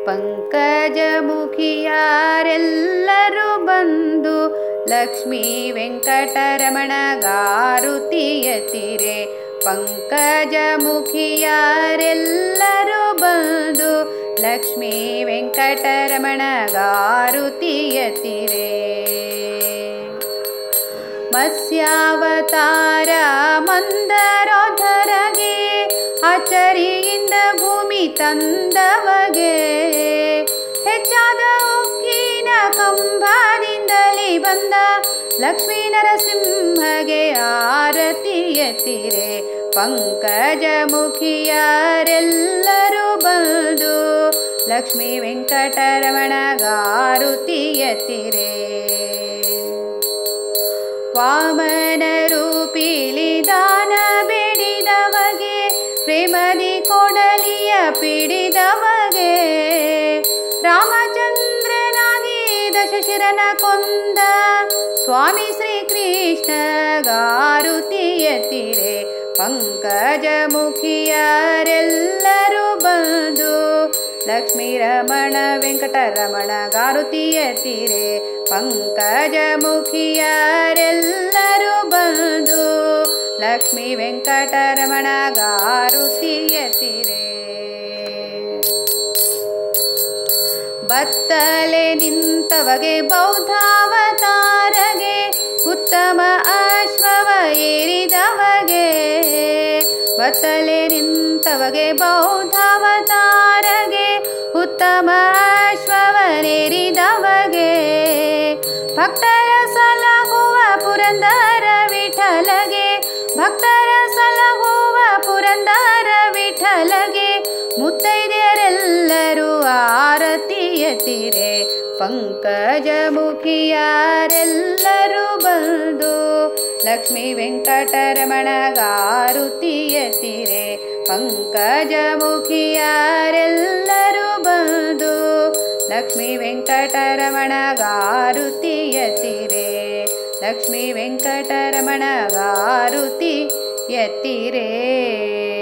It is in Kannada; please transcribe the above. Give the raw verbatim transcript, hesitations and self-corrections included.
ಪಂಕಜಮುಖಿಯಾರೆಲ್ಲರೂ ಬಂದು ಲಕ್ಷ್ಮೀ ವೆಂಕಟರಮಣಗಾರುತಿಯತಿರೆ. ಪಂಕಜಮುಖಿಯಾರೆಲ್ಲರೂ ಬಂದು ಲಕ್ಷ್ಮೀ ವೆಂಕಟರಮಣಗಾರುತಿಯತಿರೆ. ಮತ್ಸ್ಯಾವತಾರ ಮಂದರೋಧರಗೆ ಅಚ್ಚರಿಯಿಂದ ಭೂಮಿ ತಂದವಗೆ. ಹೆಚ್ಚಾದ ಉಕ್ಕಿನ ಕಂಬದಿಂದಲೇ ಬಂದ ಲಕ್ಷ್ಮೀ ನರಸಿಂಹಗೆ ಆರತಿಯತಿರೆ. ಪಂಕಜಮುಖಿಯಾರೆಲ್ಲರೂ ಬಂದು ಲಕ್ಷ್ಮೀ ವೆಂಕಟರಮಣಗಾರುತಿಯತಿರೆ. ವಾಮನ ರೂಪಿಲಿ ದಾನ ಬೇಡಿದವಗೆ ಪ್ರೇಮದಿ ಕೊಡಲಿಯ ಪಿಡಿದವಗೆ. ರಾಮಚಂದ್ರನಾಗಿ ದಶಶಿರನ ಕೊಂದ ಸ್ವಾಮಿ ಶ್ರೀಕೃಷ್ಣಗಾರುತಿಯತಿರೆ. ಪಂಕಜಮುಖಿಯಾರೆಲ್ಲರೂ ಬಂದು ಲಕ್ಷ್ಮೀ ರಮಣ ವೆಂಕಟರಮಣಗಾರುತಿಯತಿರೆ. ಪಂಕಜಮುಖಿಯಾರೆಲ್ಲರೂ ಬಂದು ಲಕ್ಷ್ಮೀ ವೆಂಕಟರಮಣಗಾರುತಿಯತಿರೆ. ಬತ್ತಲೆ ನಿಂತವಗೆ ಬೌದ್ಧಾವತಾರಗೆ ಉತ್ತಮ ಅಶ್ವವ ಏರಿದವಗೆ. ಬತ್ತಲೆ ನಿಂತವಗೆ ಬೌದ್ಧಾವತಾರಗೆ ಉತ್ತಮ ಅಶ್ವವನೇರಿದವಗೆ. ಭಕ್ತರ ಸಲಹುವ ಪುರಂದರ ವಿಠಲಗೆ. ಭಕ್ತರ ಸಲಹುವ ಪುರಂದರ ವಿಠಲಗೆ ಮುತ್ತೈದೆಯರೆಲ್ಲರೂ ಆರತಿಯತಿರೆ. ಪಂಕಜಮುಖಿಯಾರೆಲ್ಲರೂ ಬಂದು ಲಕ್ಷ್ಮೀ ವೆಂಕಟರಮಣಗಾರುತಿಯತಿರೆ. ಪಂಕಜಮುಖಿಯಾರೆಲ್ಲರೂ ಬಂದು ಲಕ್ಷ್ಮೀ ವೆಂಕಟರಮಣಗಾರುತಿಯತಿರೆ. ಲಕ್ಷ್ಮೀ ವೆಂಕಟರಮಣಗಾರುತಿಯತಿರೆ.